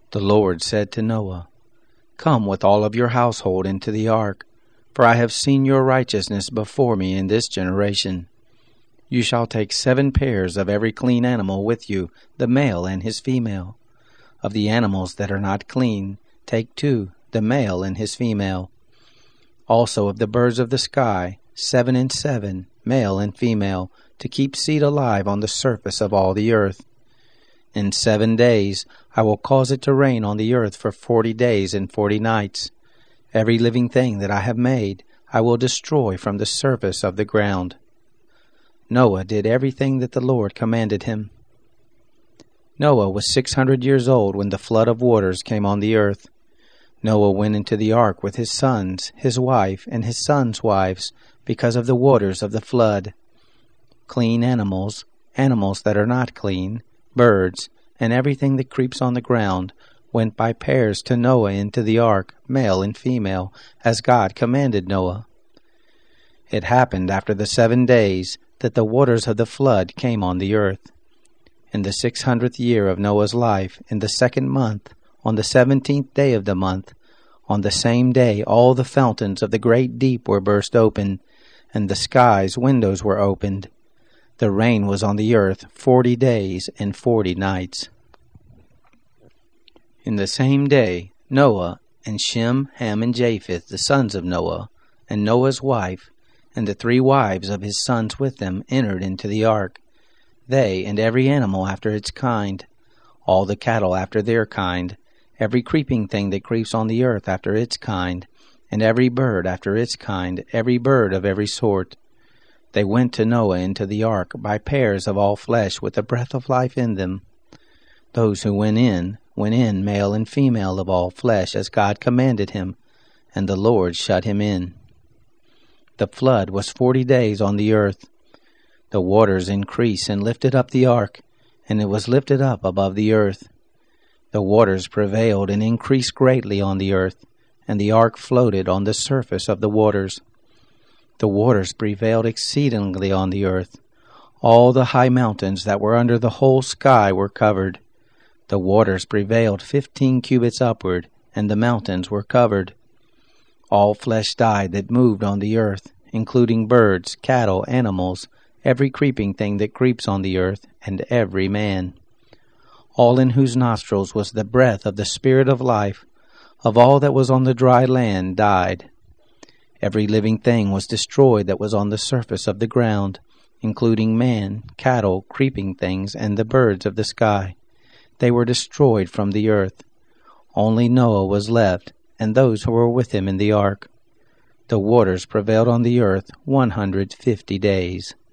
The Lord said to Noah, "Come with all of your household into the ark, for I have seen your righteousness before me in this generation. You shall take 7 pairs of every clean animal with you, the male and his female. Of the animals that are not clean, take 2, the male and his female. Also of the birds of the sky, 7 and 7, male and female, to keep seed alive on the surface of all the earth. In 7 days I will cause it to rain on the earth for 40 days and 40 nights. Every living thing that I have made I will destroy from the surface of the ground." Noah did everything that the Lord commanded him. Noah was 600 years old when the flood of waters came on the earth. Noah went into the ark with his sons, his wife, and his sons' wives, because of the waters of the flood. Clean animals, animals that are not clean, birds, and everything that creeps on the ground, went by pairs to Noah into the ark, male and female, as God commanded Noah. It happened after the 7 days that the waters of the flood came on the earth. In the 600th year of Noah's life, in the 2nd month, on the 17th day of the month, on the same day all the fountains of the great deep were burst open, and the sky's windows were opened. The rain was on the earth 40 days and 40 nights. In the same day, Noah and Shem, Ham, and Japheth, the sons of Noah, and Noah's wife, and the 3 wives of his sons with them, entered into the ark, they and every animal after its kind, all the cattle after their kind, every creeping thing that creeps on the earth after its kind, and every bird after its kind, every bird of every sort. They went to Noah into the ark by pairs of all flesh with the breath of life in them. Those who went in, male and female of all flesh, as God commanded him, and the Lord shut him in. The flood was 40 days on the earth. The waters increased and lifted up the ark, and it was lifted up above the earth. The waters prevailed and increased greatly on the earth, and the ark floated on the surface of the waters. The waters prevailed exceedingly on the earth. All the high mountains that were under the whole sky were covered. The waters prevailed 15 cubits upward, and the mountains were covered. All flesh died that moved on the earth, including birds, cattle, animals, every creeping thing that creeps on the earth, and every man. All in whose nostrils was the breath of the Spirit of life, of all that was on the dry land, died. Every living thing was destroyed that was on the surface of the ground, including man, cattle, creeping things, and the birds of the sky. They were destroyed from the earth. Only Noah was left, and those who were with him in the ark. The waters prevailed on the earth 150 days.